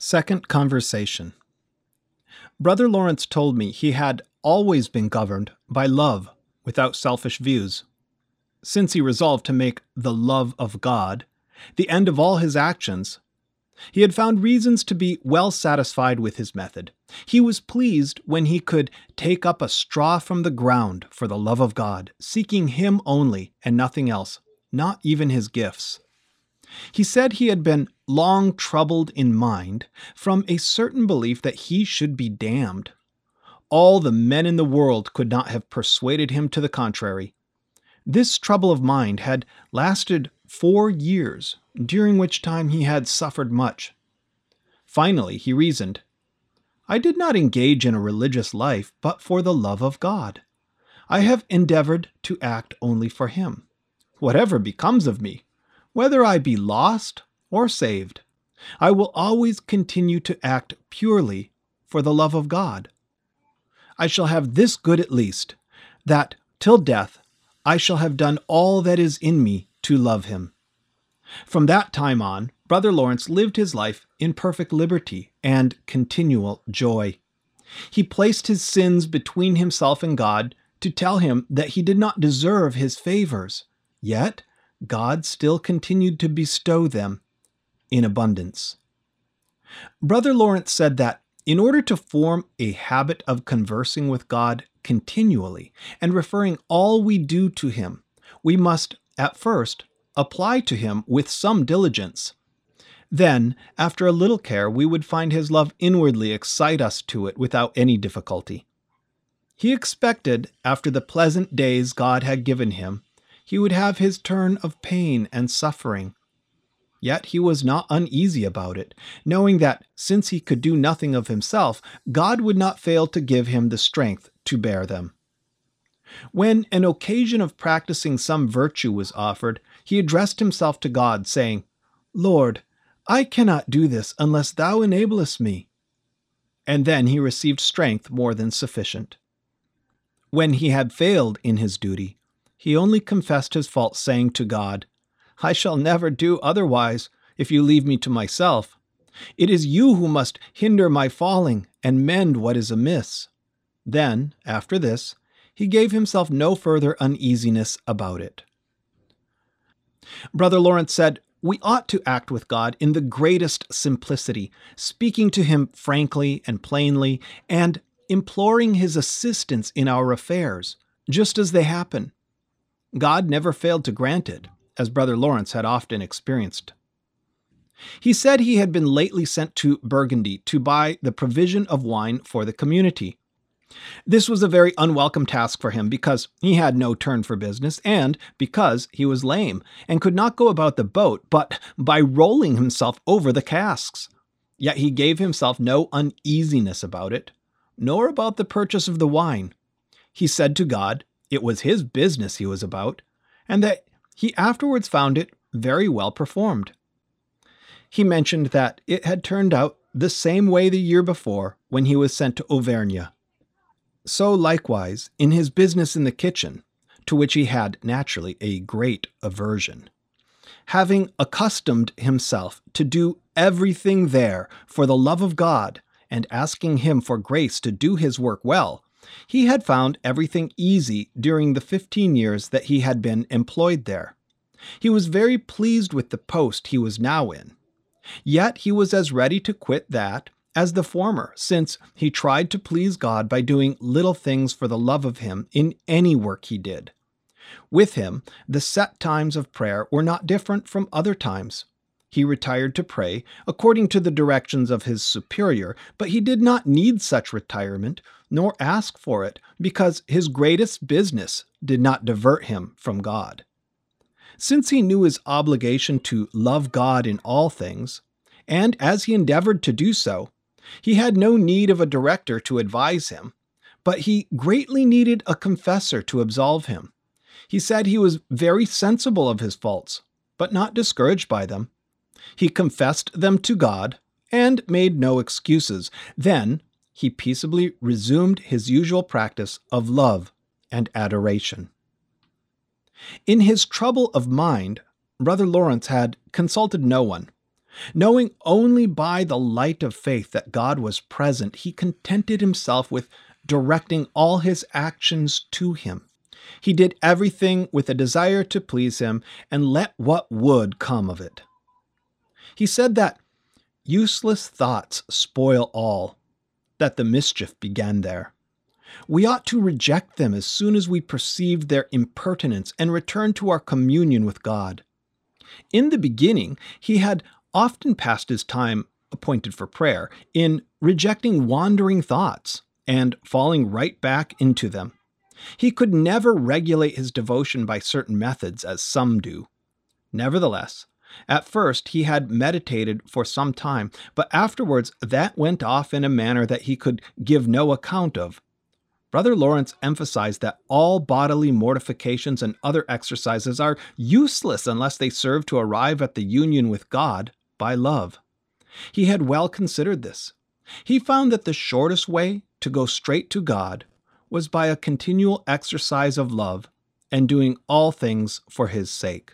Second conversation. Brother Lawrence told me he had always been governed by love without selfish views. Since he resolved to make the love of God the end of all his actions, he had found reasons to be well satisfied with his method. He was pleased when he could take up a straw from the ground for the love of God, seeking Him only and nothing else, not even his gifts. He said he had been long troubled in mind from a certain belief that he should be damned. All the men in the world could not have persuaded him to the contrary. This trouble of mind had lasted 4 years, during which time he had suffered much. Finally, he reasoned, "I did not engage in a religious life but for the love of God. I have endeavored to act only for Him. Whatever becomes of me, whether I be lost or saved, I will always continue to act purely for the love of God. I shall have this good at least, that till death I shall have done all that is in me to love Him." From that time on, Brother Lawrence lived his life in perfect liberty and continual joy. He placed his sins between himself and God to tell Him that he did not deserve His favors, yet God still continued to bestow them in abundance. Brother Lawrence said that in order to form a habit of conversing with God continually and referring all we do to Him, we must, at first, apply to Him with some diligence. Then, after a little care, we would find His love inwardly excite us to it without any difficulty. He expected, after the pleasant days God had given him, he would have his turn of pain and suffering. Yet he was not uneasy about it, knowing that, since he could do nothing of himself, God would not fail to give him the strength to bear them. When an occasion of practicing some virtue was offered, he addressed himself to God, saying, "Lord, I cannot do this unless Thou enablest me." And then he received strength more than sufficient. When he had failed in his duty, he only confessed his fault, saying to God, "I shall never do otherwise if You leave me to myself. It is You who must hinder my falling and mend what is amiss." Then, after this, he gave himself no further uneasiness about it. Brother Lawrence said, "We ought to act with God in the greatest simplicity, speaking to Him frankly and plainly, and imploring His assistance in our affairs, just as they happen." God never failed to grant it, as Brother Lawrence had often experienced. He said he had been lately sent to Burgundy to buy the provision of wine for the community. This was a very unwelcome task for him because he had no turn for business and because he was lame and could not go about the boat but by rolling himself over the casks. Yet he gave himself no uneasiness about it, nor about the purchase of the wine. He said to God it was his business he was about, and that he afterwards found it very well performed. He mentioned that it had turned out the same way the year before when he was sent to Auvergne. So likewise in his business in the kitchen, to which he had naturally a great aversion. Having accustomed himself to do everything there for the love of God and asking Him for grace to do his work well, he had found everything easy during the 15 years that he had been employed there. He was very pleased with the post he was now in. Yet he was as ready to quit that as the former, since he tried to please God by doing little things for the love of Him in any work he did. With him, the set times of prayer were not different from other times. He retired to pray according to the directions of his superior, but he did not need such retirement, nor ask for it, because his greatest business did not divert him from God. Since he knew his obligation to love God in all things, and as he endeavored to do so, he had no need of a director to advise him, but he greatly needed a confessor to absolve him. He said he was very sensible of his faults, but not discouraged by them. He confessed them to God and made no excuses. Then he peaceably resumed his usual practice of love and adoration. In his trouble of mind, Brother Lawrence had consulted no one, Knowing only by the light of faith that God was present, he contented himself with directing all his actions to him. He did everything with a desire to please him and let what would come of it. He said that useless thoughts spoil all, that the mischief began there. We ought to reject them as soon as we perceive their impertinence and return to our communion with God. In the beginning, he had often passed his time appointed for prayer in rejecting wandering thoughts and falling right back into them. He could never regulate his devotion by certain methods, as some do. Nevertheless, at first he had meditated for some time, but afterwards that went off in a manner that he could give no account of. Brother Lawrence emphasized that all bodily mortifications and other exercises are useless unless they serve to arrive at the union with God by love. He had well considered this. He found that the shortest way to go straight to God was by a continual exercise of love and doing all things for his sake.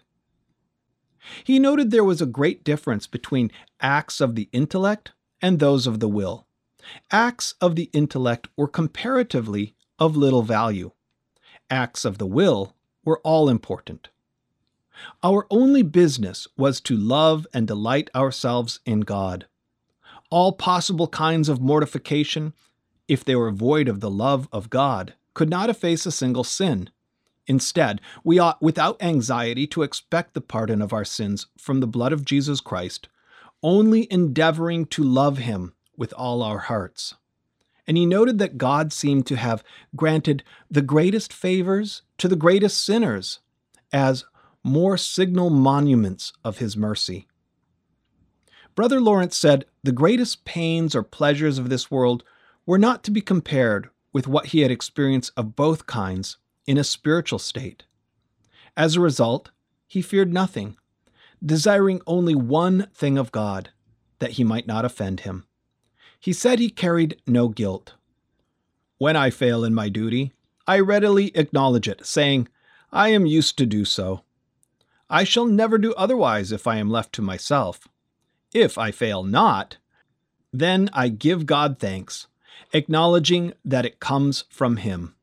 He noted there was a great difference between acts of the intellect and those of the will. Acts of the intellect were comparatively of little value. Acts of the will were all important. Our only business was to love and delight ourselves in God. All possible kinds of mortification, if they were void of the love of God, could not efface a single sin. Instead, we ought without anxiety to expect the pardon of our sins from the blood of Jesus Christ, only endeavoring to love him with all our hearts. And he noted that God seemed to have granted the greatest favors to the greatest sinners as more signal monuments of his mercy. Brother Lawrence said the greatest pains or pleasures of this world were not to be compared with what he had experienced of both kinds in a spiritual state. As a result, he feared nothing, desiring only one thing of God, that he might not offend him. He said he carried no guilt. When I fail in my duty, I readily acknowledge it, saying, I am used to do so. I shall never do otherwise if I am left to myself. If I fail not, then I give God thanks, acknowledging that it comes from him.